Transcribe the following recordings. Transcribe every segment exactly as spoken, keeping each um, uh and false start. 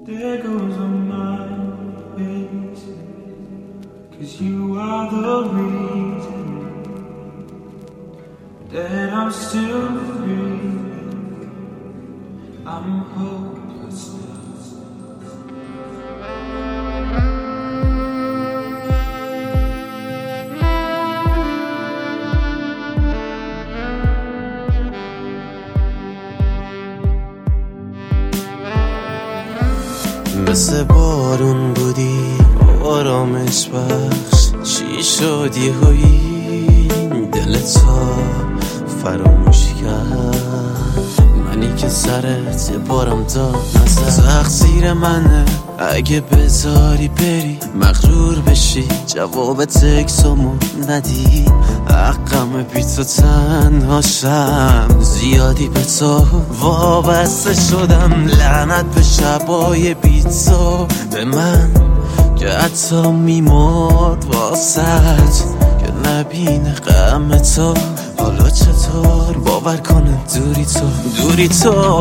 There goes a mind racing, 'cause you are the reason that I'm still breathing. I'm hopeless. مثل بارون بودی آرامش بخش، چی شدی هایی دلتا فراموش کرد؟ منی که سرت بارم داد نزد، تقصیر منه اگه بذاری بری مغرور بشی جواب تکسامو ندی. حقم بی تو تنهاشم، زیادی به تو وابسته شدم. لعنت به شبای بی تو، به من که حتی میمرد واسط که نبینه غم تو. حالا چطور باور کنه دوری تو دوری تو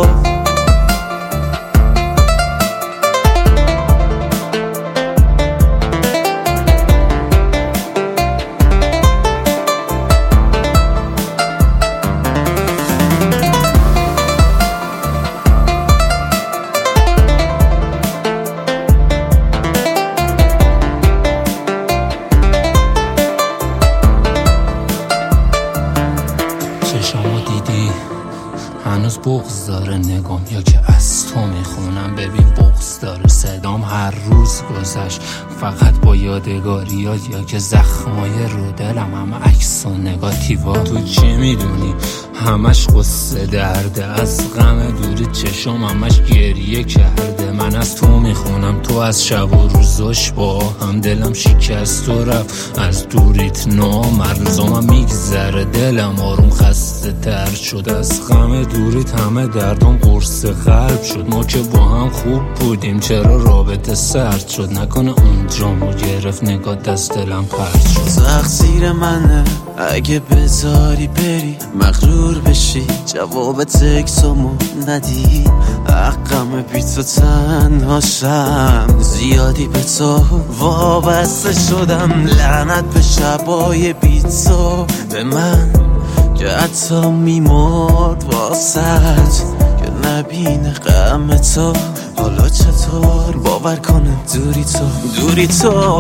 چشامو دیدی هنوز بغض داره نگام، یا که از تو میخونم ببین بغض داره صدام. هر روز گذشت فقط با یادگاریات، یا که زخمای رو دلم همه عکس و نگاتیوا. تو چی میدونی همش قصه درده، از غم دوری چشام همش گریه کرده. من از تو میخونم تو از شب و روزاش با هم، دلم شکست و رفت از دوریت نامرزامم میگذره. دلم آروم خسته تر شد از غم دوریت، همه دردام قرص قلب شد. ما که با هم خوب بودیم چرا رابطه سرد شد؟ نکنه اونجامو گرفت نگات از دلم پرد شد. تقصیر منه اگه بذاری بری مغرور بشی جواب تکسامو ندی. حقم بی تو تنهاشم، زیادی به تو وابسته شدم. لعنت به شبای بی تو، به من که حتی میمرد واسط که نبینه غم تو. حالا چطور باور کنه دوری تو دوری تو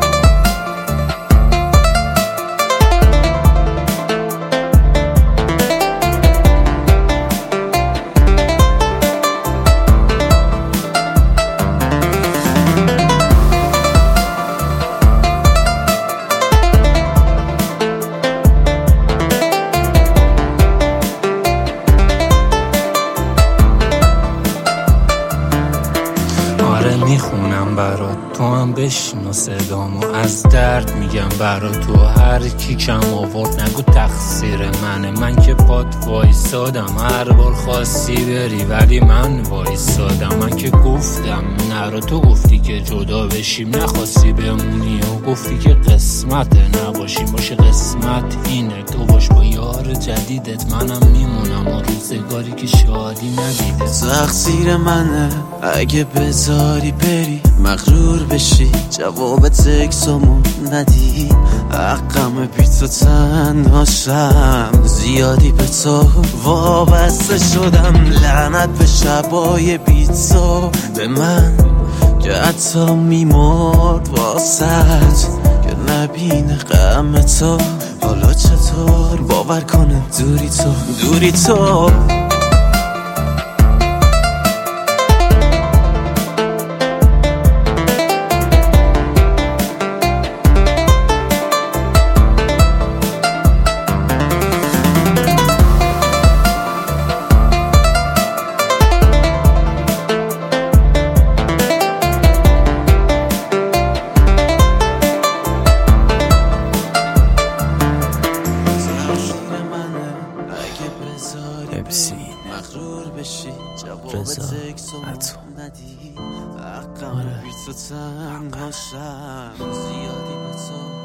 میخونم برات تو هم بشنو صدامو، از درد میگم برات. تو هر کی کم آورد نگو تقصیر منه، من که پات وایسادم هر بار خواستی بری ولی من وایسادم. من که گفتم نرو، تو گفتی که جدا بشیم نخواستی بمونی، و گفتی که قسمت نباشیم باشه قسمت اینه. تو باش با یار جدیدت منم میمونم، و روزگاری که شادی ندیده. تقصیر منه اگه بذاری بری مغرور بشی جواب تکسامو ندی. حقم بی تو تنهاشم، زیادی به تو وابسته شدم. لعنت به شبای بی تو، به من که حتی میمرد واسط که نبینه غم تو. حالا چطور باور کنه دوری تو دوری تو مغرور بشی جواب تکسامو ندی. حقم بی تو تنهاشم، زیادی به تو